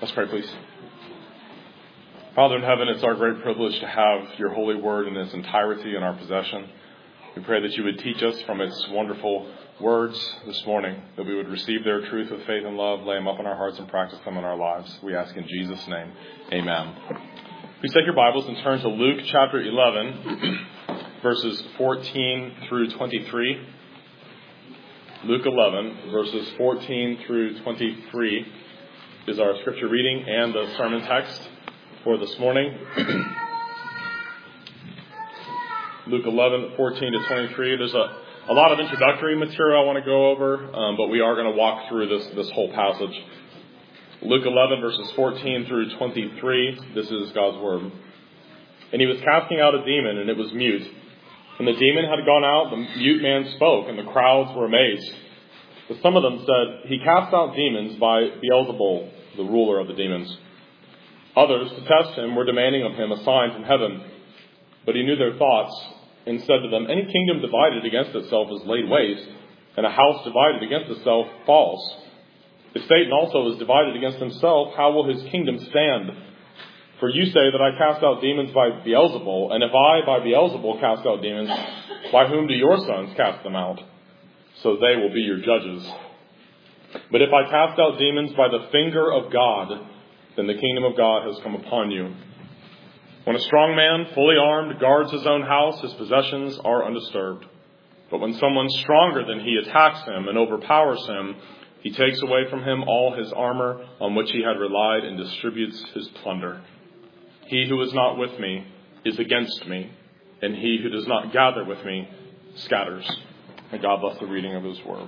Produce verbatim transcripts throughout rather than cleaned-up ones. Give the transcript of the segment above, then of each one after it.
Let's pray, please. Father in heaven, it's our great privilege to have your holy word in its entirety in our possession. We pray that you would teach us from its wonderful words this morning, that we would receive their truth with faith and love, lay them up in our hearts, and practice them in our lives. We ask in Jesus' name. Amen. Please take your Bibles and turn to Luke chapter eleven, verses fourteen through twenty-three. Luke eleven, verses fourteen through twenty-three is our scripture reading and the sermon text for this morning. Luke eleven, fourteen to twenty-three. There's a, a lot of introductory material I want to go over, um, but we are going to walk through this, this whole passage. Luke eleven, verses fourteen through twenty-three. This is God's word. And he was casting out a demon, and it was mute. When the demon had gone out, the mute man spoke, and the crowds were amazed. But some of them said, "He cast out demons by Beelzebul, the ruler of the demons." Others, to test him, were demanding of him a sign from heaven. But he knew their thoughts, and said to them, "Any kingdom divided against itself is laid waste, and a house divided against itself falls. If Satan also is divided against himself, how will his kingdom stand? For you say that I cast out demons by Beelzebul, and if I by Beelzebul cast out demons, by whom do your sons cast them out? So they will be your judges. But if I cast out demons by the finger of God, then the kingdom of God has come upon you. When a strong man, fully armed, guards his own house, his possessions are undisturbed. But when someone stronger than he attacks him and overpowers him, he takes away from him all his armor on which he had relied and distributes his plunder. He who is not with me is against me, and he who does not gather with me scatters." And God bless the reading of his word.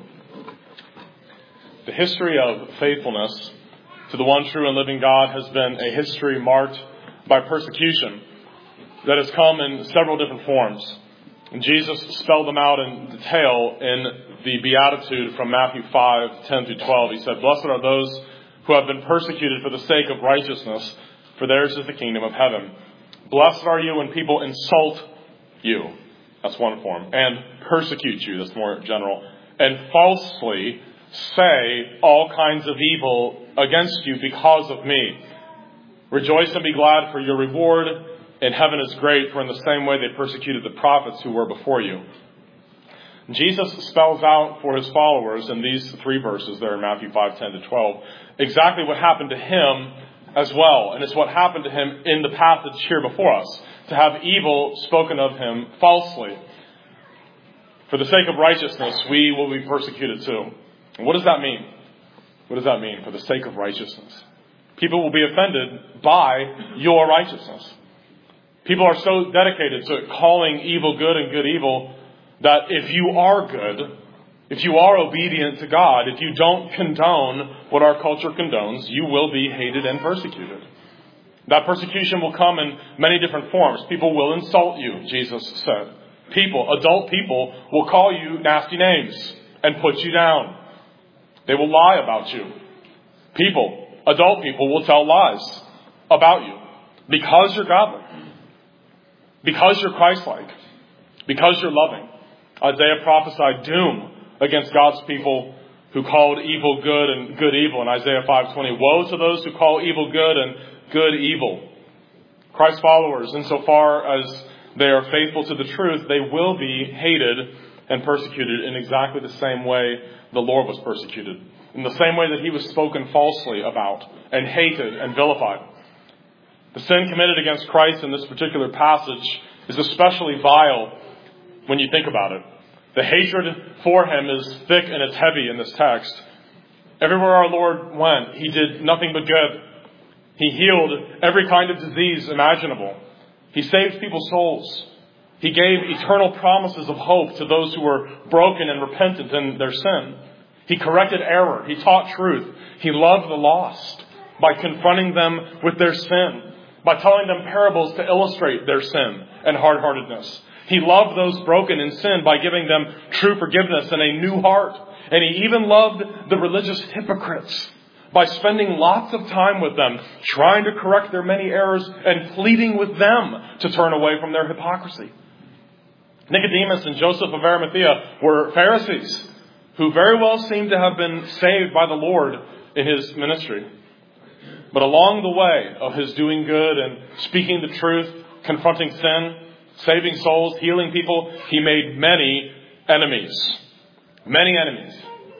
The history of faithfulness to the one true and living God has been a history marked by persecution that has come in several different forms. And Jesus spelled them out in detail in the Beatitude from Matthew five, ten through twelve. He said, "Blessed are those who have been persecuted for the sake of righteousness, for theirs is the kingdom of heaven. Blessed are you when people insult you." That's one form. "And persecute you." That's more general. "And falsely say all kinds of evil against you because of me. Rejoice and be glad, for your reward in heaven is great, for in the same way they persecuted the prophets who were before you." Jesus spells out for his followers in these three verses there in Matthew five, ten to twelve, exactly what happened to him as well. And it's what happened to him in the passage here before us, to have evil spoken of him falsely. For the sake of righteousness, we will be persecuted too. And what does that mean? What does that mean? For the sake of righteousness. People will be offended by your righteousness. People are so dedicated to calling evil good and good evil that if you are good, if you are obedient to God, if you don't condone what our culture condones, you will be hated and persecuted. That persecution will come in many different forms. People will insult you, Jesus said. People, adult people, will call you nasty names and put you down. They will lie about you. People, adult people, will tell lies about you because you're godly, because you're Christ-like, because you're loving. Isaiah prophesied doom against God's people who called evil good and good evil. In Isaiah five twenty, "Woe to those who call evil good and good evil." Christ's followers, insofar as they are faithful to the truth, they will be hated and persecuted in exactly the same way the Lord was persecuted. In the same way that he was spoken falsely about and hated and vilified. The sin committed against Christ in this particular passage is especially vile when you think about it. The hatred for him is thick and it's heavy in this text. Everywhere our Lord went, he did nothing but good. He healed every kind of disease imaginable. He saved people's souls. He gave eternal promises of hope to those who were broken and repentant in their sin. He corrected error. He taught truth. He loved the lost by confronting them with their sin, by telling them parables to illustrate their sin and hard-heartedness. He loved those broken in sin by giving them true forgiveness and a new heart. And he even loved the religious hypocrites by spending lots of time with them, trying to correct their many errors and pleading with them to turn away from their hypocrisy. Nicodemus and Joseph of Arimathea were Pharisees who very well seemed to have been saved by the Lord in his ministry. But along the way of his doing good and speaking the truth, confronting sin, saving souls, healing people, he made many enemies. Many enemies.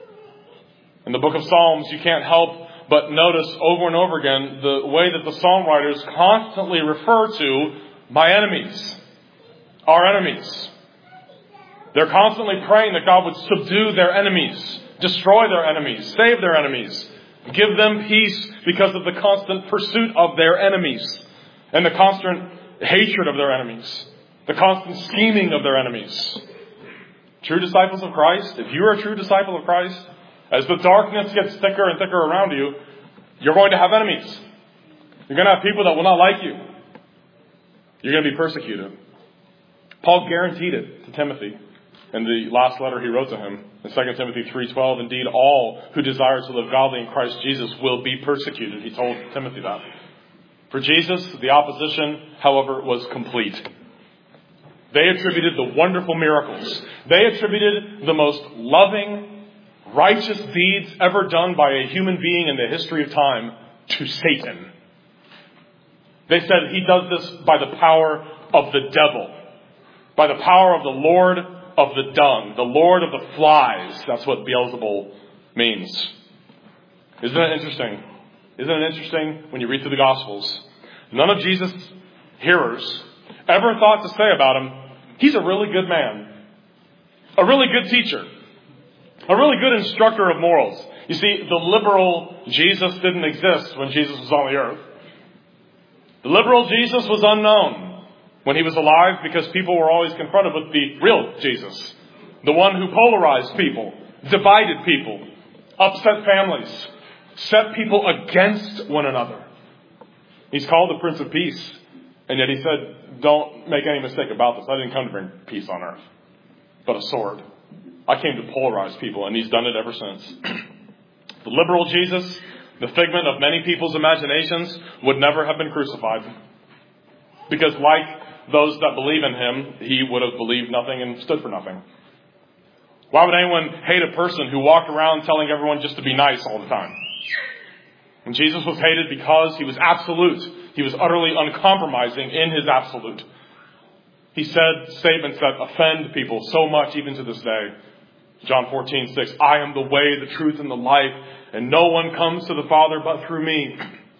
In the book of Psalms, you can't help but notice over and over again the way that the psalm writers constantly refer to my enemies. Our enemies. They're constantly praying that God would subdue their enemies, destroy their enemies, save their enemies, give them peace because of the constant pursuit of their enemies and the constant hatred of their enemies, the constant scheming of their enemies. True disciples of Christ, if you are a true disciple of Christ, as the darkness gets thicker and thicker around you, you're going to have enemies. You're going to have people that will not like you. You're going to be persecuted. Paul guaranteed it to Timothy in the last letter he wrote to him in Second Timothy three twelve. Indeed, all who desire to live godly in Christ Jesus will be persecuted. He told Timothy that. For Jesus, the opposition, however, was complete. They attributed the wonderful miracles. They attributed the most loving, righteous deeds ever done by a human being in the history of time to Satan. They said he does this by the power of the devil, by the power of the Lord of the dung, the Lord of the flies. That's what Beelzebul means. Isn't it interesting? Isn't it interesting when you read through the Gospels? None of Jesus' hearers ever thought to say about him, he's a really good man, a really good teacher, a really good instructor of morals. You see, the liberal Jesus didn't exist when Jesus was on the earth. The liberal Jesus was unknown when he was alive because people were always confronted with the real Jesus. The one who polarized people, divided people, upset families, set people against one another. He's called the Prince of Peace. And yet he said, don't make any mistake about this. I didn't come to bring peace on earth, but a sword. I came to polarize people, and he's done it ever since. The liberal Jesus, the figment of many people's imaginations, would never have been crucified. Because like those that believe in him, he would have believed nothing and stood for nothing. Why would anyone hate a person who walked around telling everyone just to be nice all the time? And Jesus was hated because he was absolute. He was utterly uncompromising in his absolute. He said statements that offend people so much even to this day. John fourteen six, I am the way, the truth, and the life, and no one comes to the Father but through me.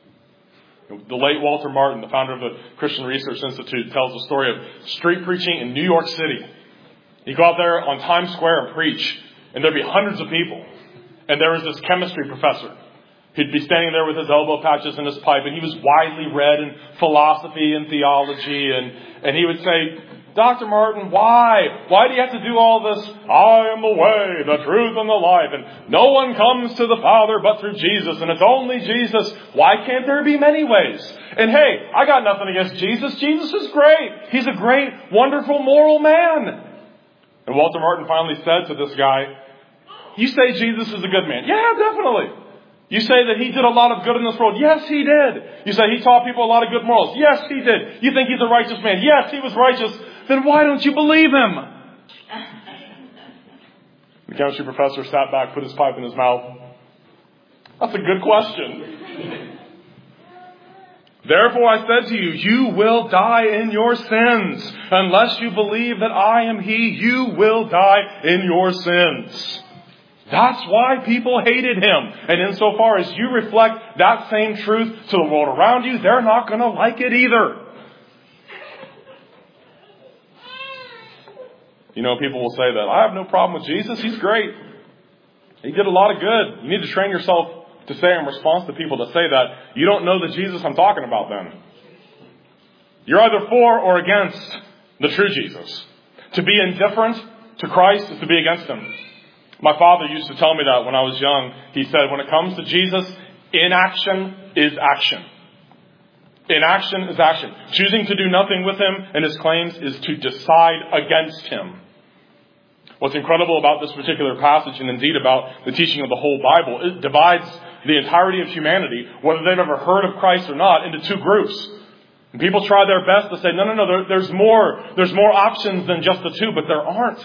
The late Walter Martin, the founder of the Christian Research Institute, tells the story of street preaching in New York City. He'd go out there on Times Square and preach, and there'd be hundreds of people. And there was this chemistry professor. He'd be standing there with his elbow patches and his pipe, and he was widely read in philosophy and theology, and, and he would say, Doctor Martin, why? Why do you have to do all this? I am the way, the truth, and the life, and no one comes to the Father but through Jesus, and it's only Jesus. Why can't there be many ways? And hey, I got nothing against Jesus. Jesus is great. He's a great, wonderful, moral man. And Walter Martin finally said to this guy, you say Jesus is a good man. Yeah, definitely. You say that he did a lot of good in this world. Yes, he did. You say he taught people a lot of good morals. Yes, he did. You think he's a righteous man. Yes, he was righteous. Then why don't you believe him? The chemistry professor sat back, put his pipe in his mouth. That's a good question. Therefore I said to you, you will die in your sins. Unless you believe that I am he, you will die in your sins. That's why people hated him. And insofar as you reflect that same truth to the world around you, they're not going to like it either. You know, people will say that, I have no problem with Jesus. He's great. He did a lot of good. You need to train yourself to say in response to people to say that, you don't know the Jesus I'm talking about then. You're either for or against the true Jesus. To be indifferent to Christ is to be against him. My father used to tell me that when I was young. He said, when it comes to Jesus, inaction is action. Inaction is action. Choosing to do nothing with him and his claims is to decide against him. What's incredible about this particular passage, and indeed about the teaching of the whole Bible, it divides the entirety of humanity, whether they've ever heard of Christ or not, into two groups. And people try their best to say, no, no, no, there, there's more. There's more options than just the two, but there aren't.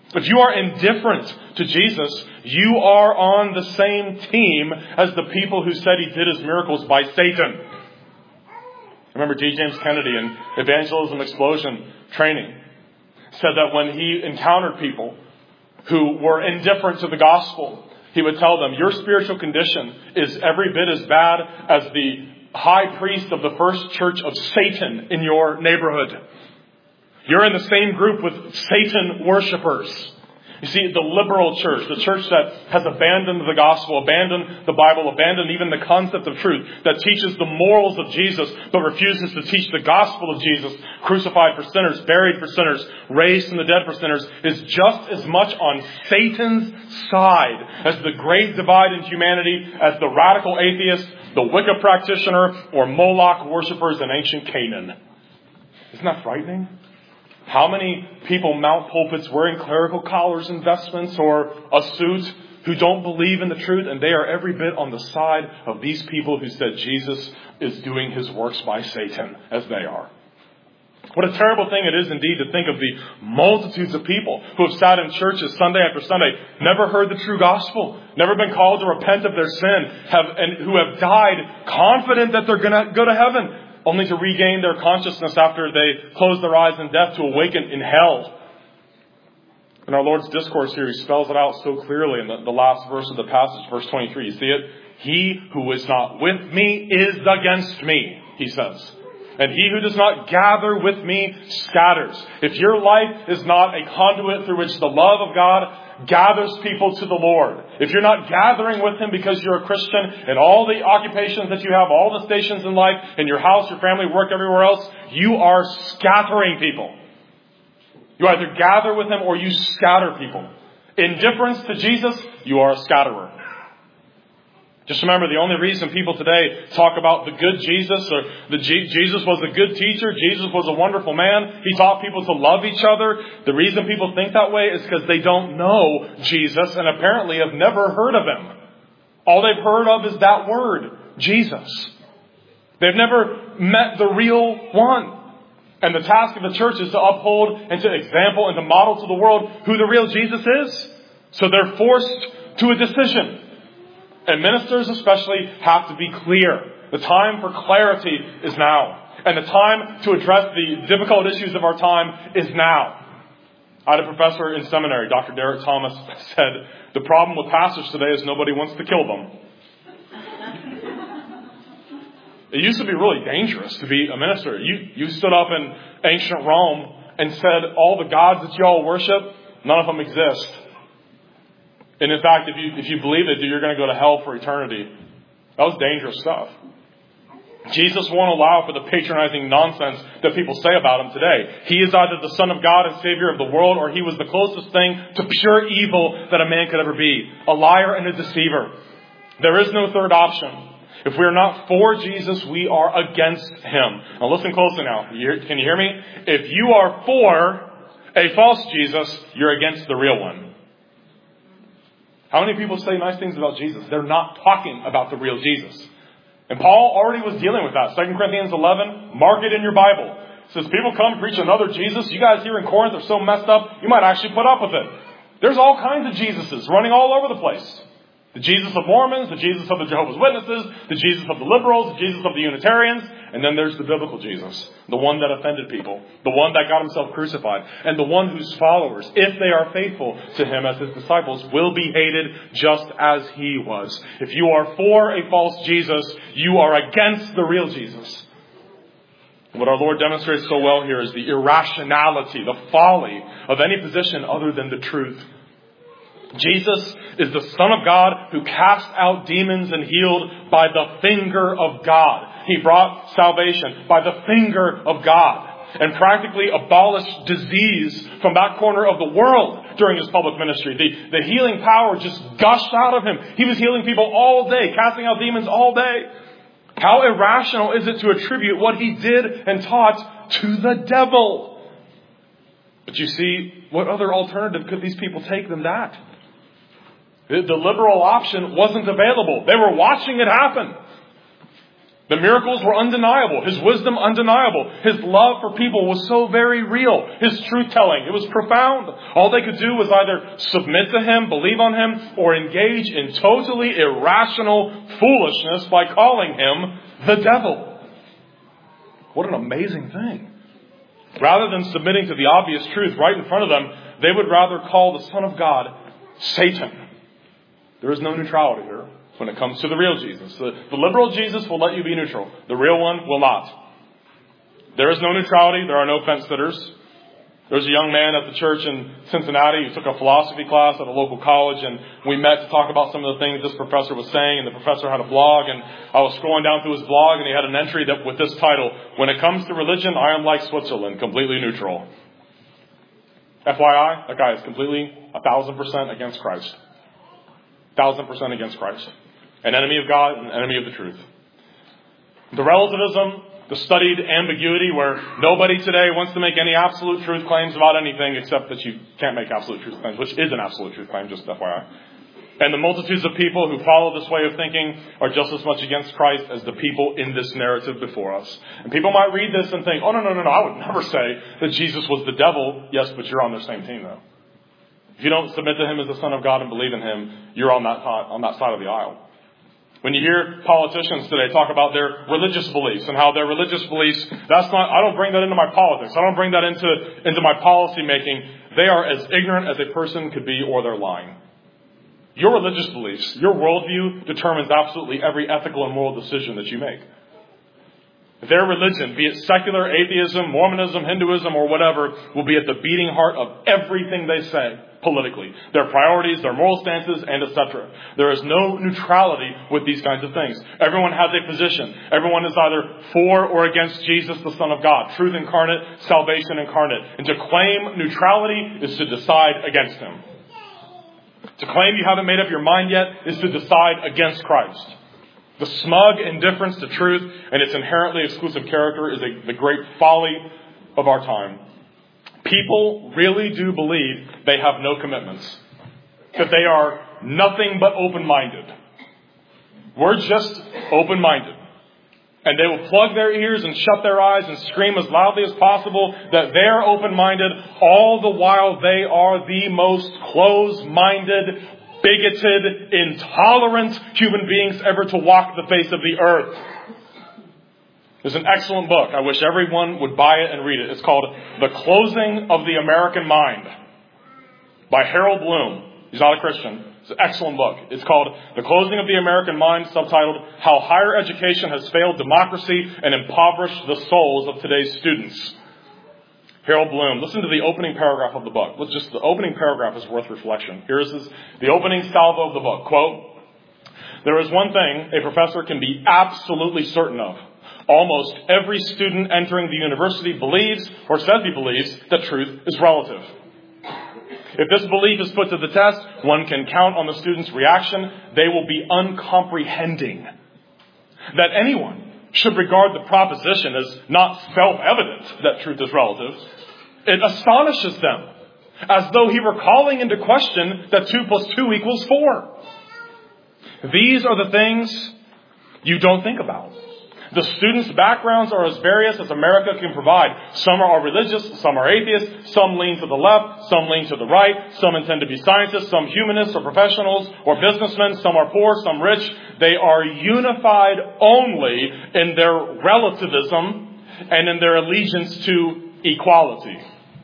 If you are indifferent to Jesus, you are on the same team as the people who said he did his miracles by Satan. Remember G. James Kennedy in Evangelism Explosion Training said that when he encountered people who were indifferent to the gospel, he would tell them, your spiritual condition is every bit as bad as the high priest of the first church of Satan in your neighborhood. You're in the same group with Satan worshipers. You see, the liberal church, the church that has abandoned the gospel, abandoned the Bible, abandoned even the concept of truth, that teaches the morals of Jesus, but refuses to teach the gospel of Jesus, crucified for sinners, buried for sinners, raised from the dead for sinners, is just as much on Satan's side as the great divide in humanity, as the radical atheist, the Wicca practitioner, or Moloch worshippers in ancient Canaan. Isn't that frightening? How many people mount pulpits wearing clerical collars and vestments or a suit who don't believe in the truth, and they are every bit on the side of these people who said Jesus is doing his works by Satan, as they are. What a terrible thing it is indeed to think of the multitudes of people who have sat in churches Sunday after Sunday, never heard the true gospel, never been called to repent of their sin, have and who have died confident that they're going to go to heaven, only to regain their consciousness after they close their eyes in death to awaken in hell. In our Lord's discourse here, he spells it out so clearly in the, the last verse of the passage, verse twenty-three. You see it? He who is not with me is against me, he says. And he who does not gather with me scatters. If your life is not a conduit through which the love of God gathers people to the Lord, if you're not gathering with him because you're a Christian and all the occupations that you have, all the stations in life, in your house, your family, work, everywhere else, you are scattering people. You either gather with him or you scatter people. Indifference to Jesus, you are a scatterer. Just remember, the only reason people today talk about the good Jesus, or the G- Jesus was a good teacher, Jesus was a wonderful man, he taught people to love each other. The reason people think that way is because they don't know Jesus and apparently have never heard of him. All they've heard of is that word, Jesus. They've never met the real one. And the task of the church is to uphold and to example and to model to the world who the real Jesus is. So they're forced to a decision. And ministers especially have to be clear. The time for clarity is now. And the time to address the difficult issues of our time is now. I had a professor in seminary, Doctor Derek Thomas, said, the problem with pastors today is nobody wants to kill them. It used to be really dangerous to be a minister. You, you stood up in ancient Rome and said, all the gods that you all worship, none of them exist. And in fact, if you if you believe it, you're going to go to hell for eternity. That was dangerous stuff. Jesus won't allow for the patronizing nonsense that people say about him today. He is either the Son of God and Savior of the world, or he was the closest thing to pure evil that a man could ever be. A liar and a deceiver. There is no third option. If we are not for Jesus, we are against him. Now listen closely now. Can you hear me? If you are for a false Jesus, you're against the real one. How many people say nice things about Jesus? They're not talking about the real Jesus. And Paul already was dealing with that. Second Corinthians eleven, mark it in your Bible. It says, people come preach another Jesus. You guys here in Corinth are so messed up, you might actually put up with it. There's all kinds of Jesuses running all over the place. The Jesus of Mormons, the Jesus of the Jehovah's Witnesses, the Jesus of the liberals, the Jesus of the Unitarians, and then there's the biblical Jesus, the one that offended people, the one that got himself crucified, and the one whose followers, if they are faithful to him as his disciples, will be hated just as he was. If you are for a false Jesus, you are against the real Jesus. What our Lord demonstrates so well here is the irrationality, the folly of any position other than the truth. Jesus is the Son of God who cast out demons and healed by the finger of God. He brought salvation by the finger of God and practically abolished disease from that corner of the world during his public ministry. The, the healing power just gushed out of him. He was healing people all day, casting out demons all day. How irrational is it to attribute what he did and taught to the devil? But you see, what other alternative could these people take than that? The liberal option wasn't available. They were watching it happen. The miracles were undeniable. His wisdom undeniable. His love for people was so very real. His truth-telling, it was profound. All they could do was either submit to him, believe on him, or engage in totally irrational foolishness by calling him the devil. What an amazing thing. Rather than submitting to the obvious truth right in front of them, they would rather call the Son of God Satan. There is no neutrality here when it comes to the real Jesus. The, the liberal Jesus will let you be neutral. The real one will not. There is no neutrality. There are no fence sitters. There was a young man at the church in Cincinnati who took a philosophy class at a local college, and we met to talk about some of the things this professor was saying, and the professor had a blog, and I was scrolling down through his blog, and he had an entry that with this title, "When it comes to religion, I am like Switzerland, completely neutral." F Y I, that guy is completely a thousand percent against Christ. Thousand percent against Christ. An enemy of God, an enemy of the truth. The relativism, the studied ambiguity where nobody today wants to make any absolute truth claims about anything except that you can't make absolute truth claims, which is an absolute truth claim, just F Y I. And the multitudes of people who follow this way of thinking are just as much against Christ as the people in this narrative before us. And people might read this and think, oh, no, no, no, no, I would never say that Jesus was the devil. Yes, but you're on their same team, though. If you don't submit to him as the Son of God and believe in him, you're on that, on that side of the aisle. When you hear politicians today talk about their religious beliefs and how their religious beliefs, that's not, I don't bring that into my politics. I don't bring that into, into my policy making. They are as ignorant as a person could be, or they're lying. Your religious beliefs, your worldview determines absolutely every ethical and moral decision that you make. Their religion, be it secular, atheism, Mormonism, Hinduism, or whatever, will be at the beating heart of everything they say politically. Their priorities, their moral stances, and et cetera. There is no neutrality with these kinds of things. Everyone has a position. Everyone is either for or against Jesus, the Son of God. Truth incarnate, salvation incarnate. And to claim neutrality is to decide against him. To claim you haven't made up your mind yet is to decide against Christ. The smug indifference to truth and its inherently exclusive character is a, the great folly of our time. People really do believe they have no commitments. That they are nothing but open-minded. We're just open-minded. And they will plug their ears and shut their eyes and scream as loudly as possible that they're open-minded, all the while they are the most closed-minded, bigoted, intolerant human beings ever to walk the face of the earth. There's an excellent book. I wish everyone would buy it and read it. It's called The Closing of the American Mind by Harold Bloom. He's not a Christian. It's an excellent book. It's called The Closing of the American Mind, subtitled How Higher Education Has Failed Democracy and Impoverished the Souls of Today's Students. Harold Bloom. Listen to the opening paragraph of the book. Let's just, the opening paragraph is worth reflection. Here's this, the opening salvo of the book. Quote, "There is one thing a professor can be absolutely certain of. Almost every student entering the university believes, or says he believes, that truth is relative. If this belief is put to the test, one can count on the student's reaction. They will be uncomprehending. That anyone should regard the proposition as not self-evident that truth is relative, it astonishes them, as though he were calling into question that two plus two equals four. These are the things you don't think about. The students' backgrounds are as various as America can provide. Some are religious, some are atheists, some lean to the left, some lean to the right, some intend to be scientists, some humanists or professionals or businessmen, some are poor, some rich. They are unified only in their relativism and in their allegiance to equality.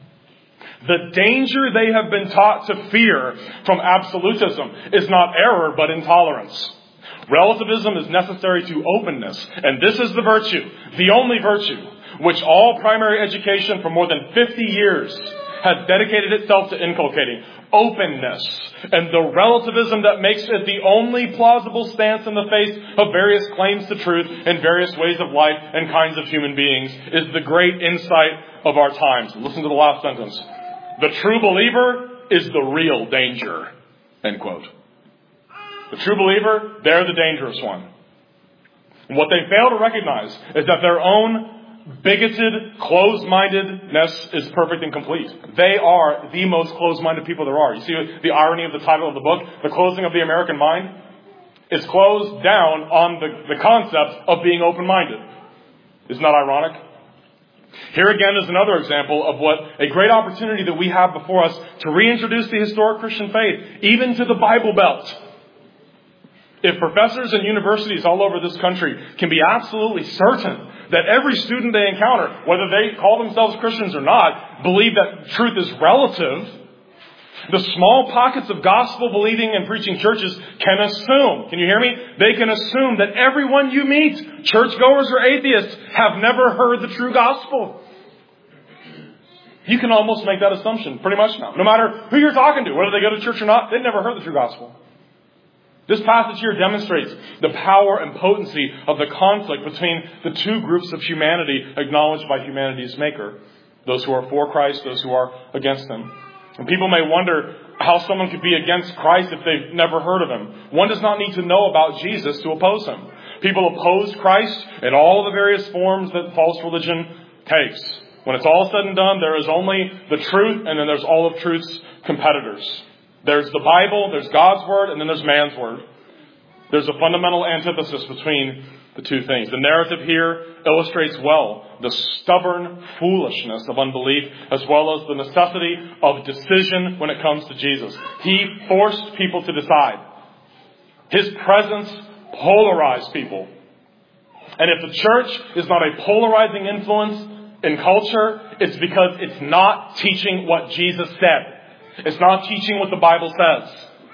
The danger they have been taught to fear from absolutism is not error, but intolerance. Relativism is necessary to openness, and this is the virtue, the only virtue, which all primary education for more than fifty years has dedicated itself to inculcating. Openness. And the relativism that makes it the only plausible stance in the face of various claims to truth and various ways of life and kinds of human beings is the great insight of our times. Listen to the last sentence. The true believer is the real danger. End quote. The true believer, they're the dangerous one. And what they fail to recognize is that their own bigoted, closed-mindedness is perfect and complete. They are the most closed-minded people there are. You see the irony of the title of the book, The Closing of the American Mind? It's closed down on the, the concept of being open-minded. Isn't that ironic? Here again is another example of what a great opportunity that we have before us to reintroduce the historic Christian faith, even to the Bible Belt. If professors in universities all over this country can be absolutely certain that every student they encounter, whether they call themselves Christians or not, believe that truth is relative, the small pockets of gospel-believing and preaching churches can assume, can you hear me? They can assume that everyone you meet, churchgoers or atheists, have never heard the true gospel. You can almost make that assumption pretty much now. No matter who you're talking to, whether they go to church or not, they've never heard the true gospel. This passage here demonstrates the power and potency of the conflict between the two groups of humanity acknowledged by humanity's maker. Those who are for Christ, those who are against Him. And people may wonder how someone could be against Christ if they've never heard of Him. One does not need to know about Jesus to oppose Him. People oppose Christ in all the various forms that false religion takes. When it's all said and done, there is only the truth, and then there's all of truth's competitors. There's the Bible, there's God's Word, and then there's man's Word. There's a fundamental antithesis between the two things. The narrative here illustrates well the stubborn foolishness of unbelief, as well as the necessity of decision when it comes to Jesus. He forced people to decide. His presence polarized people. And if the church is not a polarizing influence in culture, it's because it's not teaching what Jesus said. It's not teaching what the Bible says.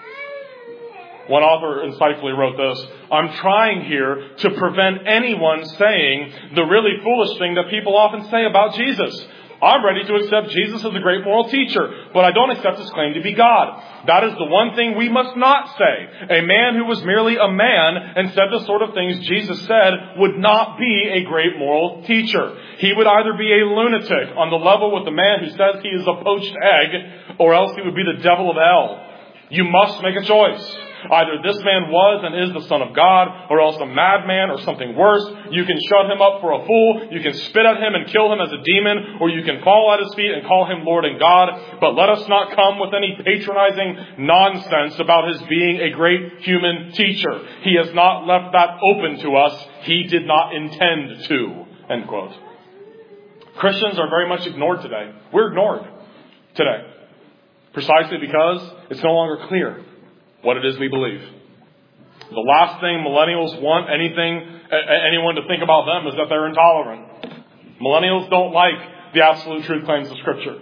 One author insightfully wrote this: I'm trying here to prevent anyone saying the really foolish thing that people often say about Jesus. I'm ready to accept Jesus as a great moral teacher, but I don't accept His claim to be God. That is the one thing we must not say. A man who was merely a man and said the sort of things Jesus said would not be a great moral teacher. He would either be a lunatic on the level with the man who says he is a poached egg, or else he would be the devil of hell. You must make a choice. Either this man was and is the Son of God, or else a madman or something worse. You can shut him up for a fool, you can spit at him and kill him as a demon, or you can fall at his feet and call him Lord and God. But let us not come with any patronizing nonsense about his being a great human teacher. He has not left that open to us. He did not intend to. End quote. Christians are very much ignored today. We're ignored today. Precisely because it's no longer clear what it is we believe. The last thing millennials want anything, anyone to think about them is that they're intolerant. Millennials don't like the absolute truth claims of Scripture.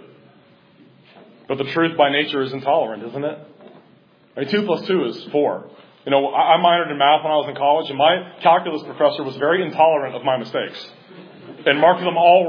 But the truth by nature is intolerant, isn't it? I mean, two plus two is four. You know, I minored in math when I was in college, and my calculus professor was very intolerant of my mistakes and marked them all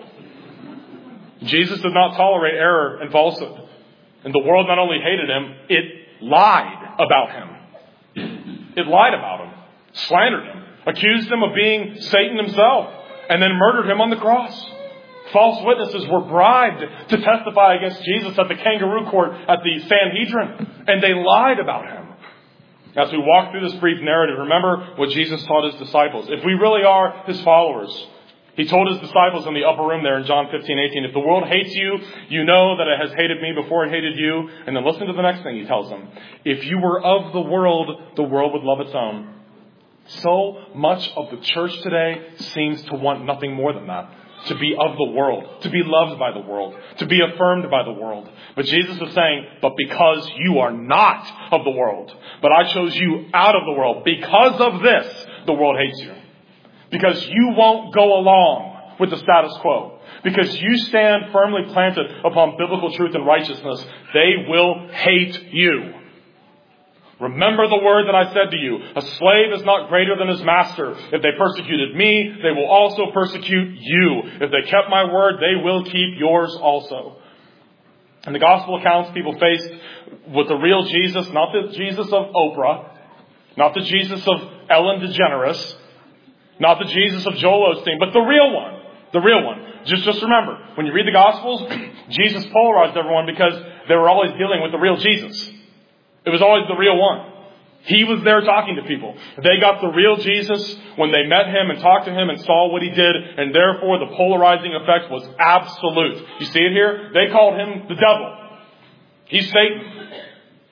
wrong. Jesus did not tolerate error and falsehood. And the world not only hated Him, it lied about Him. It lied about Him, slandered Him, accused Him of being Satan himself, and then murdered Him on the cross. False witnesses were bribed to testify against Jesus at the kangaroo court at the Sanhedrin, and they lied about Him. As we walk through this brief narrative, remember what Jesus taught His disciples. If we really are His followers, He told His disciples in the upper room there in John fifteen eighteen, if the world hates you, you know that it has hated me before it hated you. And then listen to the next thing He tells them. If you were of the world, the world would love its own. So much of the church today seems to want nothing more than that. To be of the world. To be loved by the world. To be affirmed by the world. But Jesus is saying, but because you are not of the world, but I chose you out of the world, because of this, the world hates you. Because you won't go along with the status quo. Because you stand firmly planted upon biblical truth and righteousness, they will hate you. Remember the word that I said to you. A slave is not greater than his master. If they persecuted me, they will also persecute you. If they kept my word, they will keep yours also. In the gospel accounts, people faced with the real Jesus, not the Jesus of Oprah, not the Jesus of Ellen DeGeneres, not the Jesus of Joel Osteen, but the real one. The real one. Just, just remember, when you read the Gospels, Jesus polarized everyone because they were always dealing with the real Jesus. It was always the real one. He was there talking to people. They got the real Jesus when they met Him and talked to Him and saw what He did, and therefore the polarizing effect was absolute. You see it here? They called Him the devil. He's Satan.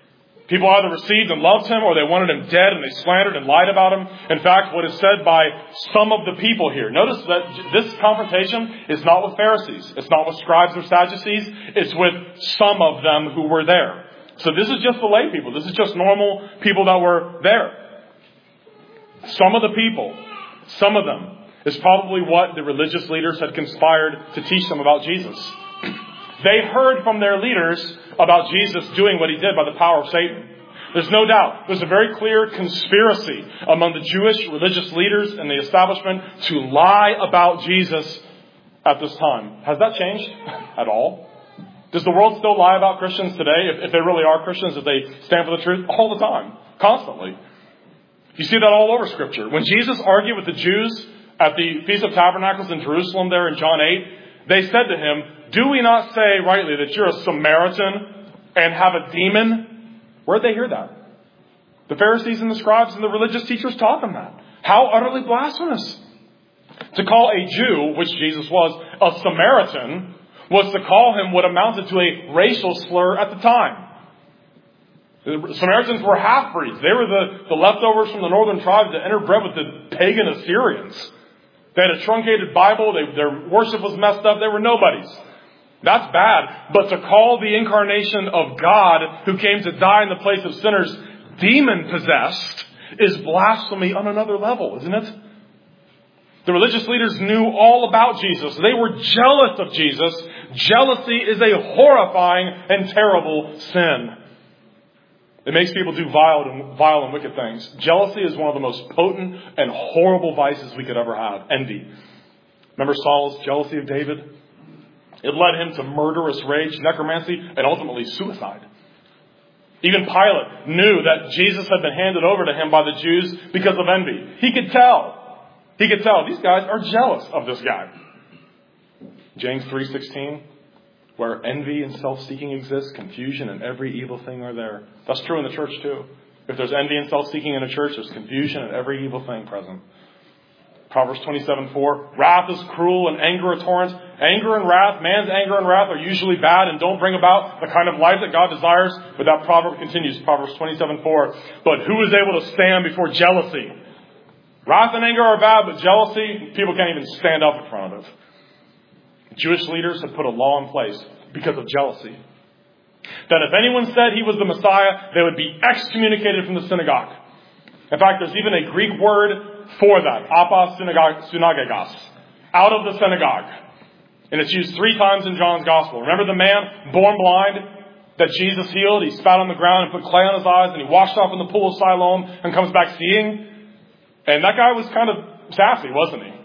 People either received and loved him, or they wanted him dead and they slandered and lied about him. In fact, what is said by some of the people here. Notice that this confrontation is not with Pharisees. It's not with scribes or Sadducees. It's with some of them who were there. So this is just the lay people. This is just normal people that were there. Some of the people, some of them, is probably what the religious leaders had conspired to teach them about Jesus. They heard from their leaders about Jesus doing what he did by the power of Satan. There's no doubt. There's a very clear conspiracy among the Jewish religious leaders and the establishment to lie about Jesus at this time. Has that changed at all? Does the world still lie about Christians today, if, if they really are Christians, if they stand for the truth? All the time. Constantly. You see that all over Scripture. When Jesus argued with the Jews at the Feast of Tabernacles in Jerusalem there in John eight, they said to him, "Do we not say rightly that you're a Samaritan and have a demon?" Where'd they hear that? The Pharisees and the scribes and the religious teachers taught them that. How utterly blasphemous. To call a Jew, which Jesus was, a Samaritan, was to call him what amounted to a racial slur at the time. The Samaritans were half-breeds. They were the, the leftovers from the northern tribes that interbred with the pagan Assyrians. They had a truncated Bible. They, their worship was messed up. They were nobodies. That's bad. But to call the incarnation of God, who came to die in the place of sinners, demon-possessed, is blasphemy on another level, isn't it? The religious leaders knew all about Jesus. They were jealous of Jesus. Jealousy is a horrifying and terrible sin. It makes people do vile and, vile and wicked things. Jealousy is one of the most potent and horrible vices we could ever have. Envy. Remember Saul's jealousy of David? It led him to murderous rage, necromancy, and ultimately suicide. Even Pilate knew that Jesus had been handed over to him by the Jews because of envy. He could tell. He could tell. These guys are jealous of this guy. James three sixteen. Where envy and self-seeking exist, confusion and every evil thing are there. That's true in the church too. If there's envy and self-seeking in a church, there's confusion and every evil thing present. Proverbs twenty-seven four. Wrath is cruel and anger a torrent. Anger and wrath, man's anger and wrath are usually bad and don't bring about the kind of life that God desires. But that proverb continues, Proverbs twenty-seven four. But who is able to stand before jealousy? Wrath and anger are bad, but jealousy, people can't even stand up in front of it. Jewish leaders had put a law in place because of jealousy. That if anyone said he was the Messiah, they would be excommunicated from the synagogue. In fact, there's even a Greek word for that. Apas synagogos. Out of the synagogue. And it's used three times in John's Gospel. Remember the man born blind that Jesus healed? He spat on the ground and put clay on his eyes and he washed off in the pool of Siloam and comes back seeing. And that guy was kind of sassy, wasn't he?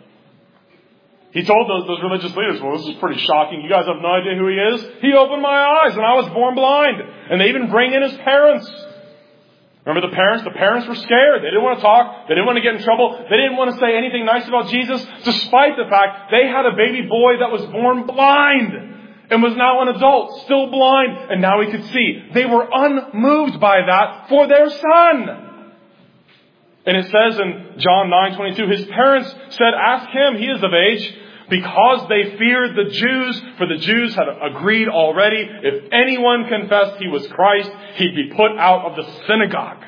He told those, those religious leaders, well, this is pretty shocking. You guys have no idea who he is? He opened my eyes and I was born blind. And they even bring in his parents. Remember the parents? The parents were scared. They didn't want to talk. They didn't want to get in trouble. They didn't want to say anything nice about Jesus, despite the fact they had a baby boy that was born blind and was now an adult, still blind, and now he could see. They were unmoved by that for their son. And it says in John nine twenty-two, his parents said, ask him, he is of age, because they feared the Jews, for the Jews had agreed already, if anyone confessed he was Christ, he'd be put out of the synagogue.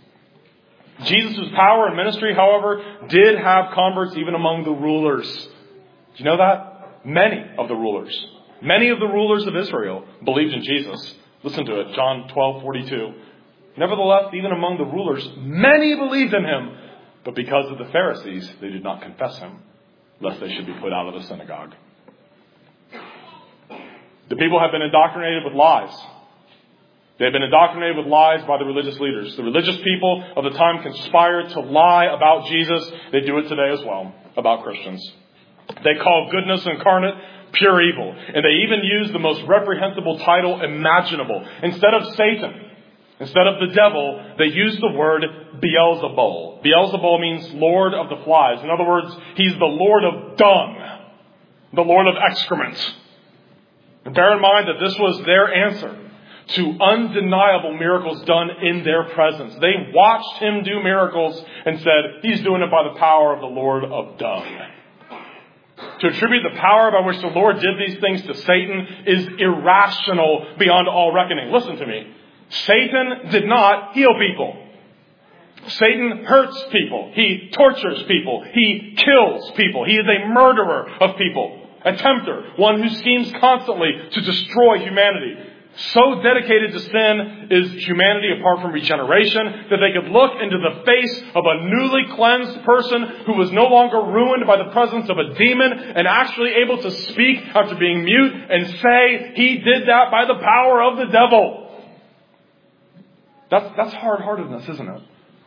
Jesus' power and ministry, however, did have converts even among the rulers. Do you know that? Many of the rulers, many of the rulers of Israel believed in Jesus. Listen to it, John twelve forty-two. Nevertheless, even among the rulers, many believed in him, but because of the Pharisees, they did not confess him, lest they should be put out of the synagogue. The people have been indoctrinated with lies. They have been indoctrinated with lies by the religious leaders. The religious people of the time conspired to lie about Jesus. They do it today as well about Christians. They call goodness incarnate pure evil. And they even use the most reprehensible title imaginable. Instead of Satan, instead of the devil, they use the word Beelzebul. Beelzebul means Lord of the Flies. In other words, he's the Lord of dung, the Lord of excrement. And bear in mind that this was their answer to undeniable miracles done in their presence. They watched him do miracles and said, he's doing it by the power of the Lord of dung. To attribute the power by which the Lord did these things to Satan is irrational beyond all reckoning. Listen to me. Satan did not heal people. Satan hurts people. He tortures people. He kills people. He is a murderer of people. A tempter. One who schemes constantly to destroy humanity. So dedicated to sin is humanity apart from regeneration that they could look into the face of a newly cleansed person who was no longer ruined by the presence of a demon and actually able to speak after being mute and say he did that by the power of the devil. That's, that's hard-heartedness, isn't it?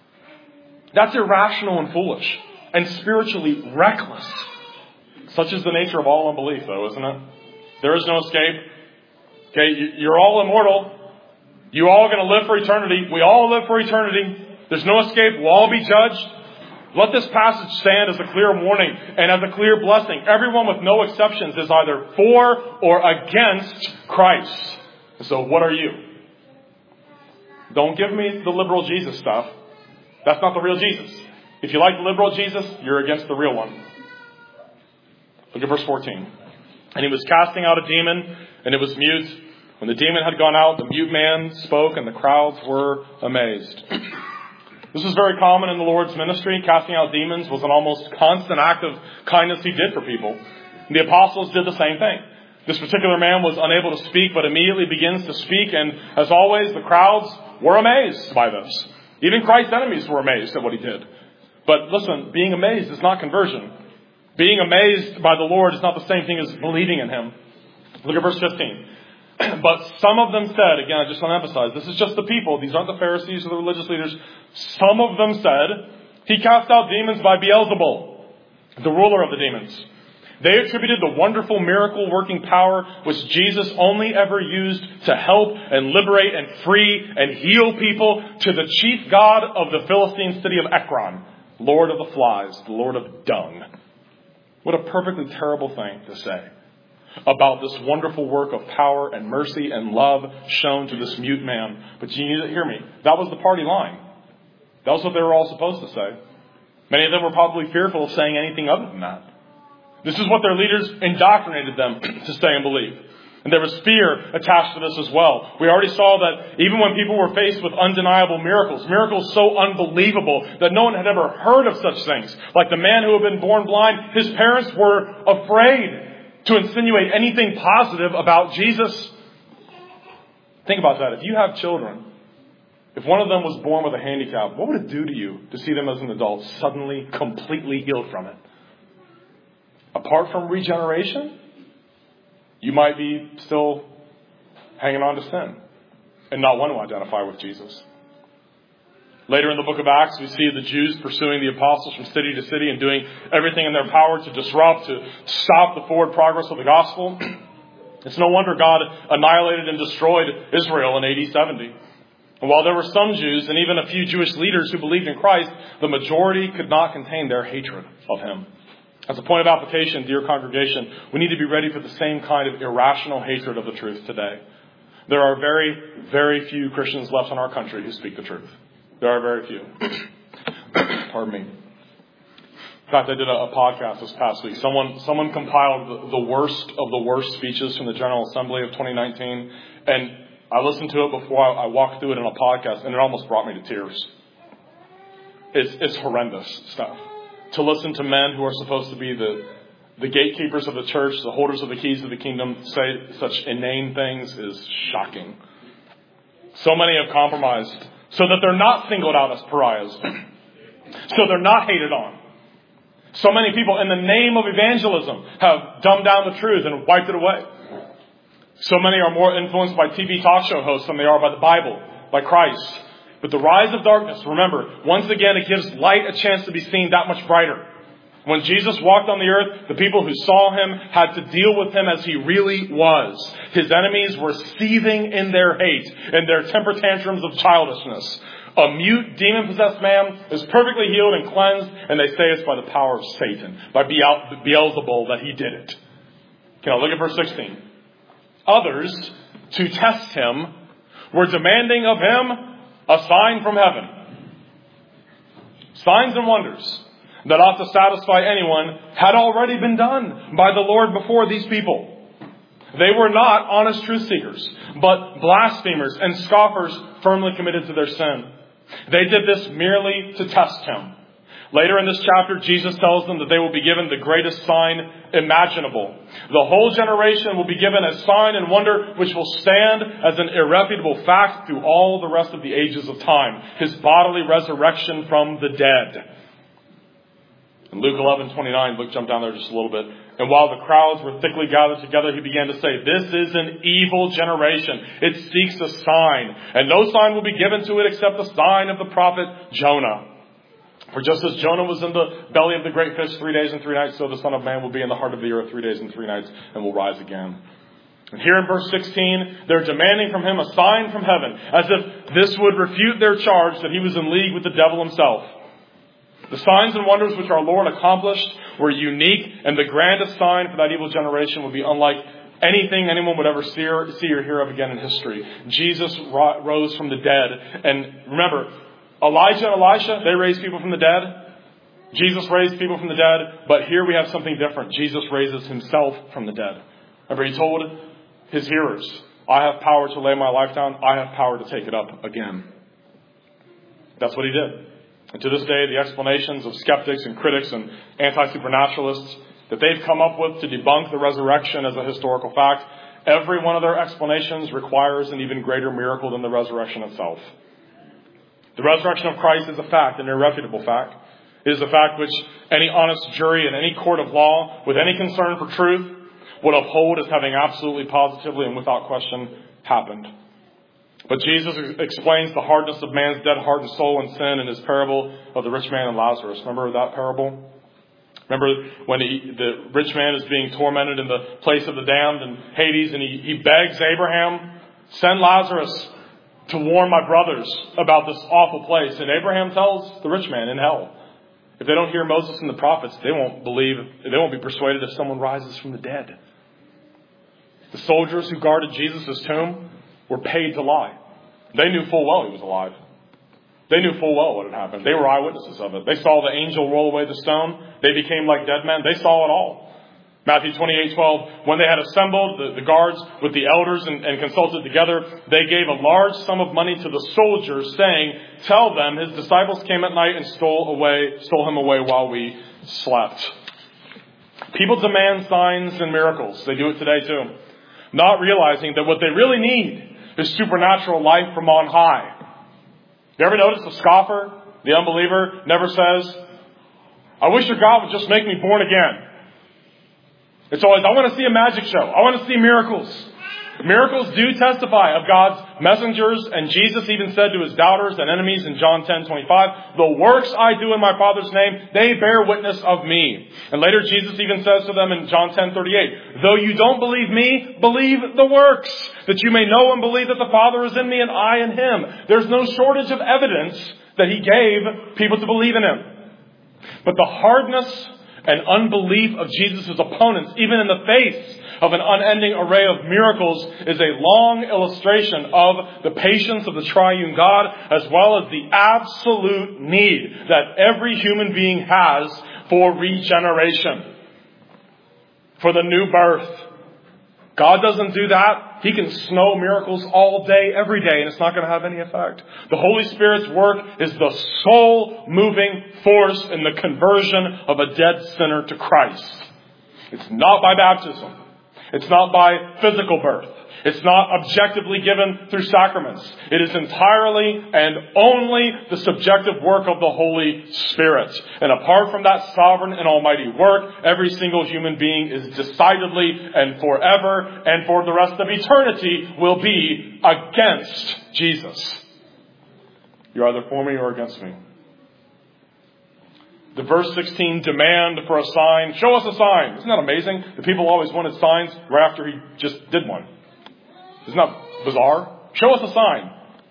That's irrational and foolish and spiritually reckless. Such is the nature of all unbelief, though, isn't it? There is no escape. Okay, you're all immortal. You all are going to live for eternity. We all live for eternity. There's no escape. We'll all be judged. Let this passage stand as a clear warning and as a clear blessing. Everyone with no exceptions is either for or against Christ. So what are you? Don't give me the liberal Jesus stuff. That's not the real Jesus. If you like the liberal Jesus, you're against the real one. Look at verse fourteen. And he was casting out a demon, and it was mute. When the demon had gone out, the mute man spoke, and the crowds were amazed. This was very common in the Lord's ministry. Casting out demons was an almost constant act of kindness he did for people. And the apostles did the same thing. This particular man was unable to speak, but immediately begins to speak, and as always, the crowds were amazed by this. Even Christ's enemies were amazed at what he did. But listen, being amazed is not conversion. Being amazed by the Lord is not the same thing as believing in Him. Look at verse fifteen. But some of them said, again, I just want to emphasize, this is just the people. These aren't the Pharisees or the religious leaders. Some of them said, he cast out demons by Beelzebul, the ruler of the demons. They attributed the wonderful miracle working power which Jesus only ever used to help and liberate and free and heal people to the chief god of the Philistine city of Ekron, Lord of the flies, the Lord of dung. What a perfectly terrible thing to say about this wonderful work of power and mercy and love shown to this mute man. But you need to hear me. That was the party line. That was what they were all supposed to say. Many of them were probably fearful of saying anything other than that. This is what their leaders indoctrinated them to say and believe. And there was fear attached to this as well. We already saw that even when people were faced with undeniable miracles, miracles so unbelievable that no one had ever heard of such things, like the man who had been born blind, his parents were afraid to insinuate anything positive about Jesus. Think about that. If you have children, if one of them was born with a handicap, what would it do to you to see them as an adult suddenly completely healed from it? Apart from regeneration, you might be still hanging on to sin and not want to identify with Jesus. Later in the book of Acts, we see the Jews pursuing the apostles from city to city and doing everything in their power to disrupt, to stop the forward progress of the gospel. It's no wonder God annihilated and destroyed Israel in A D seventy. And while there were some Jews and even a few Jewish leaders who believed in Christ, the majority could not contain their hatred of Him. As a point of application, dear congregation, we need to be ready for the same kind of irrational hatred of the truth today. There are very, very few Christians left in our country who speak the truth. There are very few. Pardon me. In fact, I did a, a podcast this past week. Someone someone compiled the, the worst of the worst speeches from the General Assembly of twenty nineteen. And I listened to it before I, I walked through it in a podcast, and it almost brought me to tears. It's, it's horrendous stuff. To listen to men who are supposed to be the, the gatekeepers of the church, the holders of the keys of the kingdom, say such inane things is shocking. So many have compromised so that they're not singled out as pariahs. So they're not hated on. So many people in the name of evangelism have dumbed down the truth and wiped it away. So many are more influenced by T V talk show hosts than they are by the Bible, by Christ. But the rise of darkness, remember, once again, it gives light a chance to be seen that much brighter. When Jesus walked on the earth, the people who saw Him had to deal with Him as He really was. His enemies were seething in their hate and their temper tantrums of childishness. A mute, demon-possessed man is perfectly healed and cleansed, and they say it's by the power of Satan, by Beelzebul that he did it. Okay, now look at verse sixteen. Others, to test Him, were demanding of Him a sign from heaven. Signs and wonders that ought to satisfy anyone had already been done by the Lord before these people. They were not honest truth seekers, but blasphemers and scoffers firmly committed to their sin. They did this merely to test him. Later in this chapter, Jesus tells them that they will be given the greatest sign imaginable. The whole generation will be given a sign and wonder which will stand as an irrefutable fact through all the rest of the ages of time. His bodily resurrection from the dead. In Luke eleven twenty-nine, Luke jumped down there just a little bit. And while the crowds were thickly gathered together, he began to say, "This is an evil generation. It seeks a sign. And no sign will be given to it except the sign of the prophet Jonah. For just as Jonah was in the belly of the great fish three days and three nights, so the Son of Man will be in the heart of the earth three days and three nights and will rise again." And here in verse sixteen, they're demanding from him a sign from heaven, as if this would refute their charge that he was in league with the devil himself. The signs and wonders which our Lord accomplished were unique, and the grandest sign for that evil generation would be unlike anything anyone would ever see or, see or hear of again in history. Jesus rose from the dead. And remember, Elijah and Elisha, they raised people from the dead. Jesus raised people from the dead. But here we have something different. Jesus raises himself from the dead. Remember, he told his hearers, "I have power to lay my life down. I have power to take it up again." That's what he did. And to this day, the explanations of skeptics and critics and anti-supernaturalists that they've come up with to debunk the resurrection as a historical fact, every one of their explanations requires an even greater miracle than the resurrection itself. The resurrection of Christ is a fact, an irrefutable fact. It is a fact which any honest jury in any court of law with any concern for truth would uphold as having absolutely, positively, and without question happened. But Jesus explains the hardness of man's dead heart and soul and sin in his parable of the rich man and Lazarus. Remember that parable? Remember when he, the rich man is being tormented in the place of the damned in Hades, and he, he begs Abraham, "Send Lazarus to warn my brothers about this awful place." And Abraham tells the rich man in hell, if they don't hear Moses and the prophets, they won't believe, they won't be persuaded if someone rises from the dead. The soldiers who guarded Jesus' tomb were paid to lie. They knew full well he was alive. They knew full well what had happened. They were eyewitnesses of it. They saw the angel roll away the stone. They became like dead men. They saw it all. Matthew twenty-eight twelve, when they had assembled the, the guards with the elders and, and consulted together, they gave a large sum of money to the soldiers, saying, "Tell them his disciples came at night and stole away, stole him away while we slept." People demand signs and miracles. They do it today too. Not realizing that what they really need is supernatural life from on high. You ever notice the scoffer, the unbeliever, never says, "I wish your God would just make me born again." It's always, "I want to see a magic show. I want to see miracles." Miracles do testify of God's messengers, and Jesus even said to his doubters and enemies in John ten twenty-five, "The works I do in my Father's name, they bear witness of me." And later Jesus even says to them in John ten thirty-eight, "Though you don't believe me, believe the works, that you may know and believe that the Father is in me and I in him." There's no shortage of evidence that he gave people to believe in him. But the hardness and unbelief of Jesus' opponents, even in the face of an unending array of miracles, is a long illustration of the patience of the triune God, as well as the absolute need that every human being has for regeneration, for the new birth. God doesn't do that. He can snow miracles all day, every day, and it's not going to have any effect. The Holy Spirit's work is the sole moving force in the conversion of a dead sinner to Christ. It's not by baptism. It's not by physical birth. It's not objectively given through sacraments. It is entirely and only the subjective work of the Holy Spirit. And apart from that sovereign and almighty work, every single human being is decidedly and forever and for the rest of eternity will be against Jesus. You're either for me or against me. The verse sixteen demand for a sign. Show us a sign. Isn't that amazing? The people always wanted signs right after he just did one. Isn't that bizarre? Show us a sign.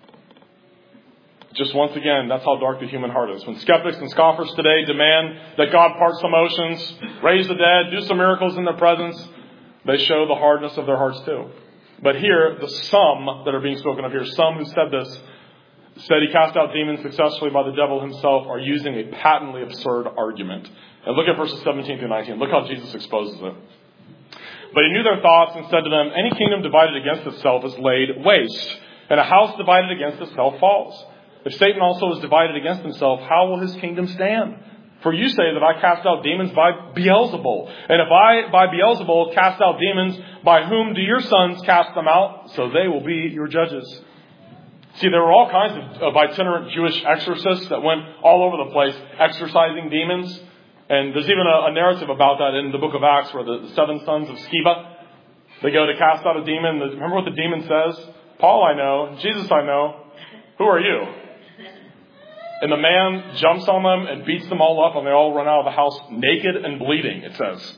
Just once again, that's how dark the human heart is. When skeptics and scoffers today demand that God part some oceans, raise the dead, do some miracles in their presence, they show the hardness of their hearts too. But here, the some that are being spoken of here, some who said this, said he cast out demons successfully by the devil himself, are using a patently absurd argument. And look at verses seventeen through nineteen. Look how Jesus exposes it. But he knew their thoughts and said to them, any kingdom divided against itself is laid waste, and a house divided against itself falls. If Satan also is divided against himself, how will his kingdom stand? For you say that I cast out demons by Beelzebul. And if I, by Beelzebul, cast out demons, by whom do your sons cast them out? So they will be your judges. See, there were all kinds of, of itinerant Jewish exorcists that went all over the place exorcising demons. And there's even a, a narrative about that in the book of Acts where the, the seven sons of Sceva, they go to cast out a demon. Remember what the demon says? Paul I know, Jesus I know. Who are you? And the man jumps on them and beats them all up, and they all run out of the house naked and bleeding, it says.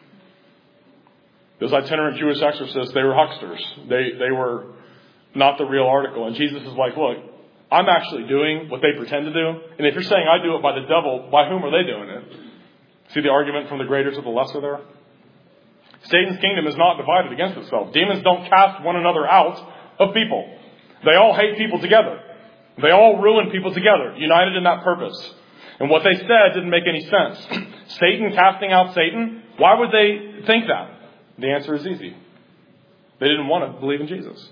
Those itinerant Jewish exorcists, they were hucksters. They they were not the real article. And Jesus is like, look, I'm actually doing what they pretend to do. And if you're saying I do it by the devil, by whom are they doing it? See the argument from the greater to the lesser there? Satan's kingdom is not divided against itself. Demons don't cast one another out of people. They all hate people together. They all ruin people together, united in that purpose. And what they said didn't make any sense. Satan casting out Satan? Why would they think that? The answer is easy. They didn't want to believe in Jesus.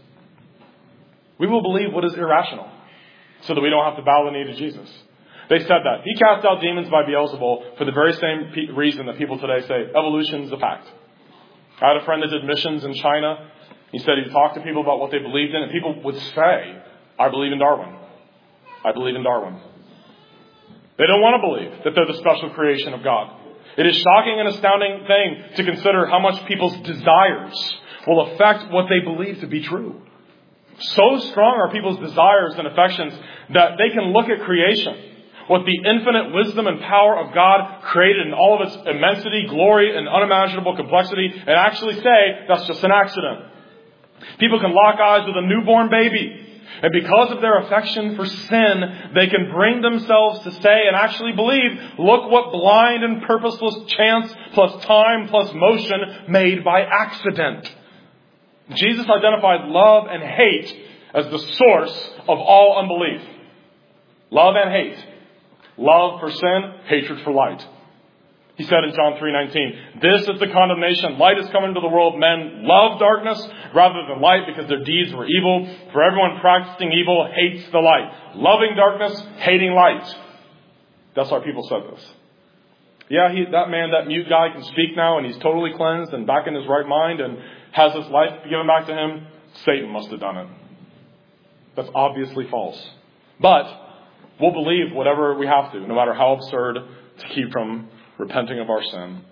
We will believe what is irrational so that we don't have to bow the knee to Jesus. They said that. He cast out demons by Beelzebul for the very same pe- reason that people today say evolution is a fact. I had a friend that did missions in China. He said he talked to people about what they believed in, and people would say, I believe in Darwin. I believe in Darwin. They don't want to believe that they're the special creation of God. It is shocking and astounding thing to consider how much people's desires will affect what they believe to be true. So strong are people's desires and affections that they can look at creation, what the infinite wisdom and power of God created in all of its immensity, glory, and unimaginable complexity, and actually say that's just an accident. People can lock eyes with a newborn baby. And because of their affection for sin, they can bring themselves to say and actually believe, look what blind and purposeless chance plus time plus motion made by accident. Jesus identified love and hate as the source of all unbelief. Love and hate. Love for sin, hatred for light. He said in John three nineteen, this is the condemnation. Light has come into the world. Men love darkness rather than light because their deeds were evil. For everyone practicing evil hates the light. Loving darkness, hating light. That's why people said this. Yeah, he, that man, that mute guy can speak now and he's totally cleansed and back in his right mind and has his life given back to him. Satan must have done it. That's obviously false. But we'll believe whatever we have to, no matter how absurd, to keep from repenting of our sin.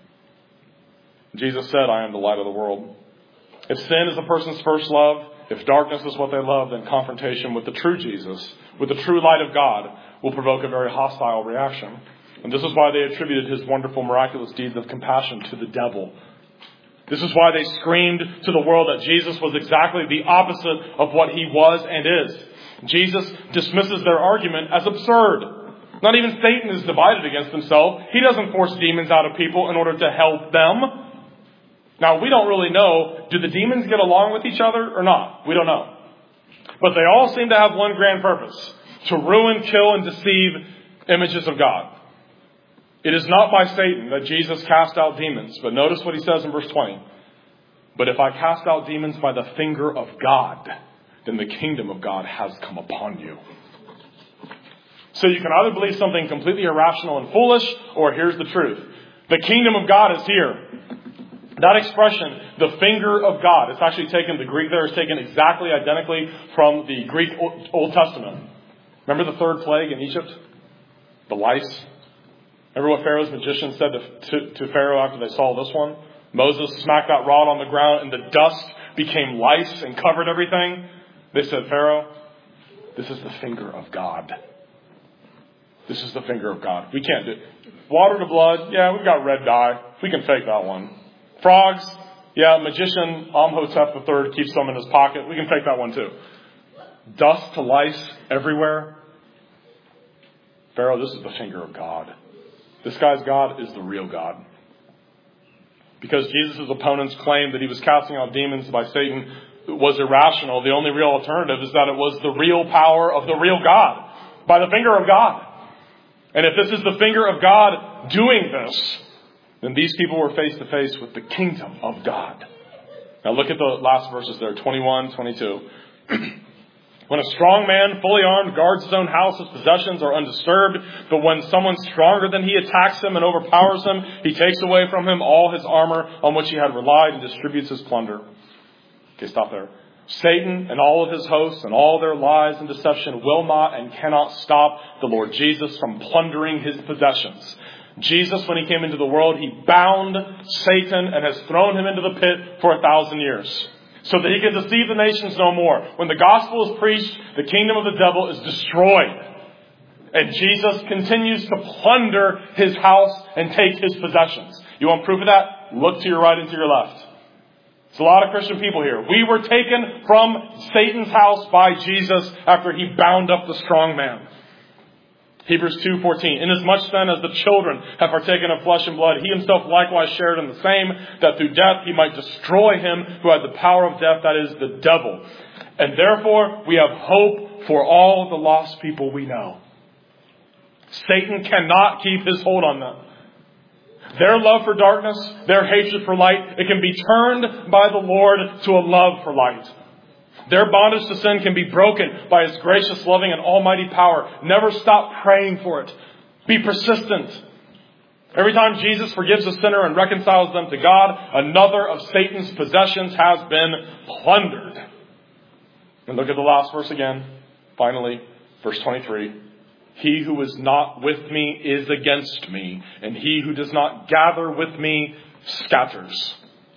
Jesus said, I am the light of the world. If sin is a person's first love, if darkness is what they love, then confrontation with the true Jesus, with the true light of God, will provoke a very hostile reaction. And this is why they attributed his wonderful, miraculous deeds of compassion to the devil. This is why they screamed to the world that Jesus was exactly the opposite of what he was and is. Jesus dismisses their argument as absurd. Not even Satan is divided against himself. He doesn't force demons out of people in order to help them. Now, we don't really know, do the demons get along with each other or not? We don't know. But they all seem to have one grand purpose: to ruin, kill, and deceive images of God. It is not by Satan that Jesus cast out demons. But notice what he says in verse twenty. But if I cast out demons by the finger of God, then the kingdom of God has come upon you. So you can either believe something completely irrational and foolish, or here's the truth. The kingdom of God is here. That expression, the finger of God, it's actually taken, the Greek there is taken exactly identically from the Greek Old Testament. Remember the third plague in Egypt? The lice. Remember what Pharaoh's magician said to, to, to Pharaoh after they saw this one? Moses smacked that rod on the ground and the dust became lice and covered everything. They said, Pharaoh, this is the finger of God. This is the finger of God. We can't do it. Water to blood. Yeah, we've got red dye. We can fake that one. Frogs. Yeah, magician Amhotep the third keeps some in his pocket. We can fake that one too. Dust to lice everywhere. Pharaoh, this is the finger of God. This guy's God is the real God. Because Jesus' opponents claimed that he was casting out demons by Satan was irrational. The only real alternative is that it was the real power of the real God. By the finger of God. And if this is the finger of God doing this, then these people were face to face with the kingdom of God. Now look at the last verses there, twenty-one, twenty-two. When a strong man, fully armed, guards his own house, his possessions are undisturbed. But when someone stronger than he attacks him and overpowers him, he takes away from him all his armor on which he had relied and distributes his plunder. Okay, stop there. Satan and all of his hosts and all their lies and deception will not and cannot stop the Lord Jesus from plundering his possessions. Jesus, when he came into the world, he bound Satan and has thrown him into the pit for a thousand years, so that he can deceive the nations no more. When the gospel is preached, the kingdom of the devil is destroyed. And Jesus continues to plunder his house and take his possessions. You want proof of that? Look to your right and to your left. There's a lot of Christian people here. We were taken from Satan's house by Jesus after he bound up the strong man. Hebrews two fourteen. Inasmuch then as the children have partaken of flesh and blood, he himself likewise shared in the same, that through death he might destroy him who had the power of death, that is, the devil. And therefore we have hope for all the lost people we know. Satan cannot keep his hold on them. Their love for darkness, their hatred for light, it can be turned by the Lord to a love for light. Their bondage to sin can be broken by His gracious, loving, and almighty power. Never stop praying for it. Be persistent. Every time Jesus forgives a sinner and reconciles them to God, another of Satan's possessions has been plundered. And look at the last verse again. Finally, verse twenty-three. He who is not with me is against me, and he who does not gather with me scatters.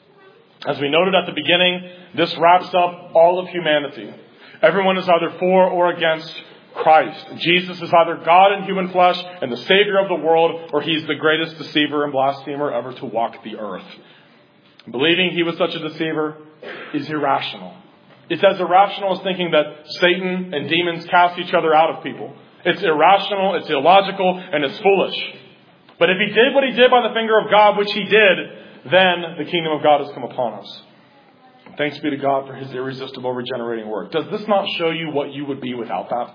As we noted at the beginning, this wraps up all of humanity. Everyone is either for or against Christ. Jesus is either God in human flesh and the Savior of the world, or He's the greatest deceiver and blasphemer ever to walk the earth. Believing He was such a deceiver is irrational. It's as irrational as thinking that Satan and demons cast each other out of people. It's irrational, it's illogical, and it's foolish. But if He did what He did by the finger of God, which He did, then the kingdom of God has come upon us. Thanks be to God for His irresistible regenerating work. Does this not show you what you would be without that?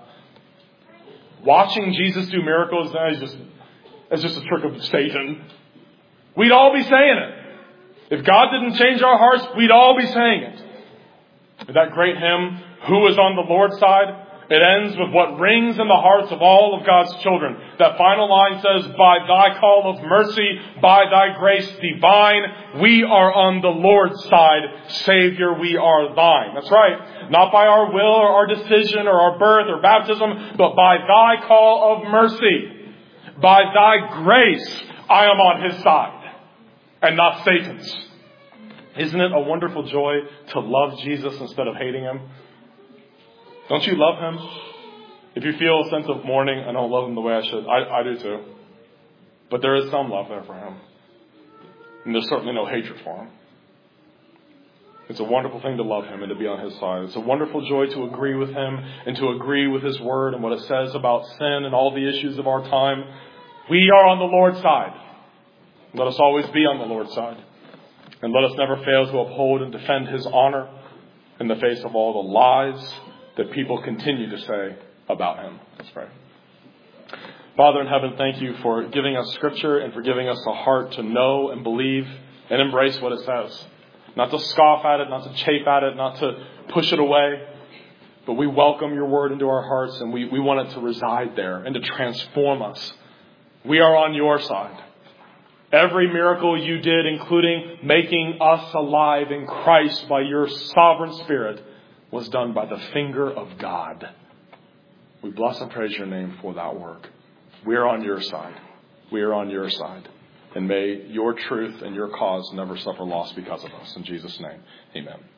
Watching Jesus do miracles is just, it's just a trick of Satan. We'd all be saying it. If God didn't change our hearts, we'd all be saying it. That great hymn, Who is on the Lord's Side? It ends with what rings in the hearts of all of God's children. That final line says, by thy call of mercy, by thy grace divine, we are on the Lord's side. Savior, we are thine. That's right. Not by our will or our decision or our birth or baptism, but by thy call of mercy. By thy grace, I am on his side and not Satan's. Isn't it a wonderful joy to love Jesus instead of hating him? Don't you love him? If you feel a sense of mourning, I don't love him the way I should. I, I do too. But there is some love there for him. And there's certainly no hatred for him. It's a wonderful thing to love him and to be on his side. It's a wonderful joy to agree with him and to agree with his word and what it says about sin and all the issues of our time. We are on the Lord's side. Let us always be on the Lord's side. And let us never fail to uphold and defend his honor in the face of all the lies that people continue to say about him. Let's pray. Father in heaven, thank you for giving us scripture and for giving us a heart to know and believe and embrace what it says. Not to scoff at it, not to chafe at it, not to push it away. But we welcome your word into our hearts and we, we want it to reside there and to transform us. We are on your side. Every miracle you did, including making us alive in Christ by your sovereign Spirit, was done by the finger of God. We bless and praise your name for that work. We are on your side. We are on your side. And may your truth and your cause never suffer loss because of us. In Jesus' name, amen.